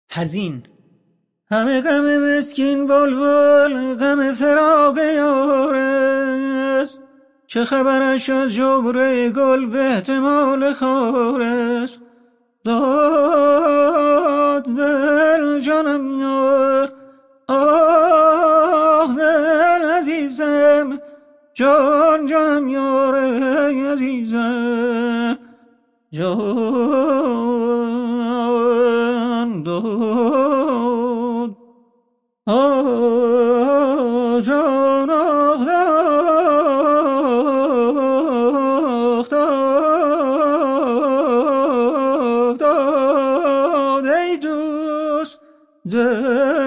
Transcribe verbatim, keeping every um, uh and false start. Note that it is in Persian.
حزین. همه غم مسکین بلبل غم فراق یار است، چه خبرش از جبر گل به احتمال خار است. داد دل جانم یار، آه دل عزیزم، جان جانم یار عزیزم، جان داد آه جان آه داد داد ای دوست دل